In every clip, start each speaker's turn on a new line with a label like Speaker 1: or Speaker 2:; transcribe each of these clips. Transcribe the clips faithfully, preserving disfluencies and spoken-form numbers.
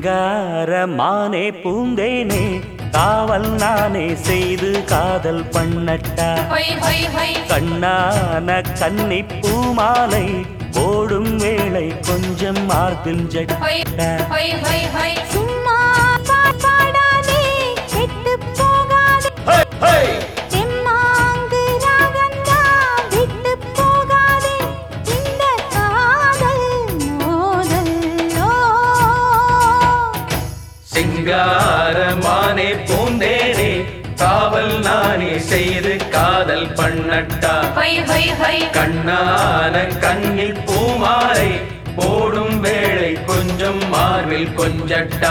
Speaker 1: சிங்காரமானே பூந்தேனே காவல் நானே செய்து காதல் பண்ணட்டா கண்ணான கன்னி பூமாலை போடும் வேளை கொஞ்சம் மார்பில் ஜட்டா
Speaker 2: சும்மா பாடாதே கெட்டு போகாதே தெம்மாங்கு ராகந்தா விட்டு போகாதே இந்த காதல் மோதல்லோ
Speaker 3: சிங்காரமானே பூந்தேனே காவல் நானே செய்து காதல் பண்ணட்டா கண்ணான கண்ணில் பூமாலை போடும் வேளை கொஞ்சம் மார்பில் கொஞ்சட்டா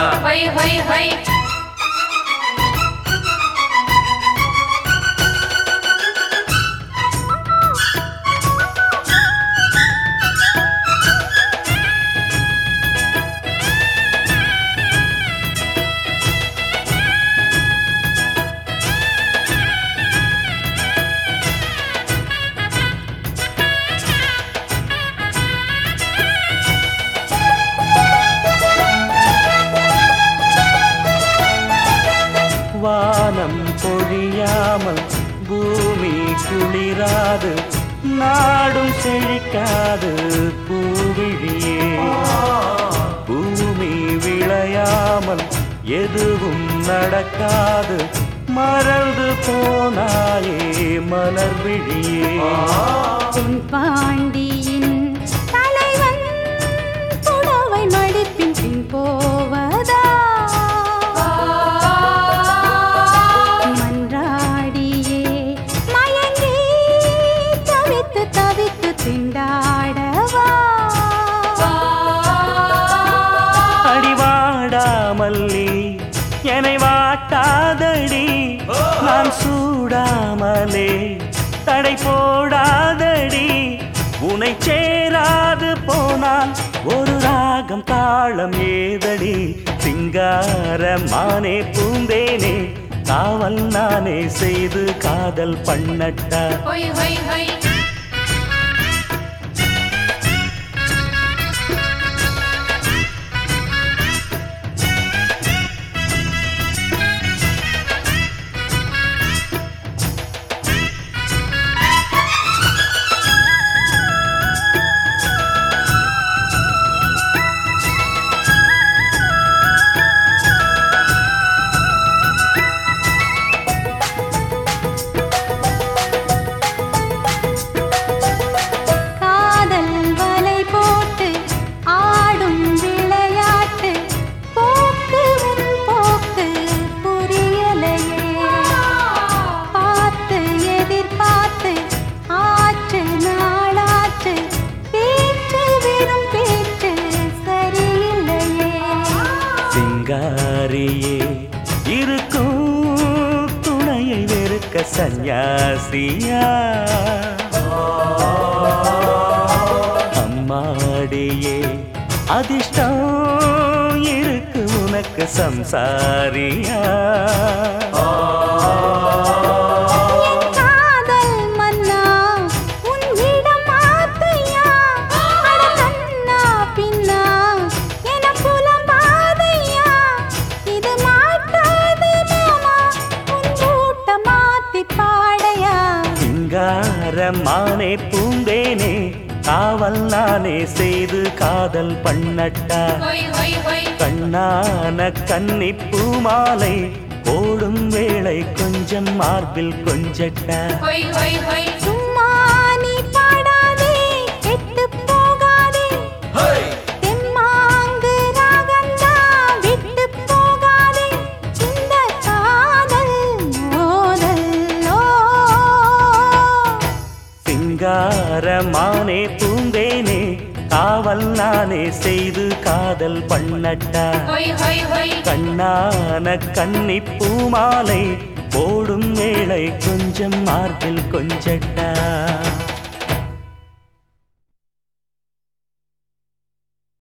Speaker 1: வானம் பொழியாமல் பூமி குளிராது நாடும் செழிக்காது பூவிழியே பூமி விளையாமல் எதுவும் நடக்காது மறந்து போனாயே மலர் விழியே
Speaker 2: பாண்டியின் தலைவன் புடவை மடிப்பின் பின் போவதா மன்றாடியே மயங்கி தவித்து தவித்து திண்டாடவா
Speaker 1: அடிவாடாமல்லி என்னை வாட்டாதடி நான் சூடாமலே தடை போடாதடி உனை சேராது போனால் ஒரு ராகம் தாளம் ஏதடி சிங்காரமானே பூந்தேனே காவல் நானே செய்து காதல் பண்ணட்டா சிங்காரியே இருக்கும் துணையை வெறுக்க சந்நியாசியா அம்மாடியே அதிர்ஷ்டம் இருக்கு உனக்கு சம்சாரியா சிங்காரமானே பூந்தேனே காவல் நானே செய்து காதல் பண்ணட்டா கண்ணான கன்னி பூமாலை போடும் வேளை கொஞ்சம் மார்பில் கொஞ்சட்டா
Speaker 2: சும்மா நீ பாடாதே கெட்டு போகாதே தெம்மாங்கு ராகந்தா விட்டு போகாதே இந்த காதல் மோதல்லோ
Speaker 1: சிங்காரமானே பூந்தேனே காவல் நானே செய்து காதல் பண்ணட்டா கண்ணான கன்னி பூமாலை போடும் வேளை கொஞ்சம் மார்பில் கொஞ்சட்டா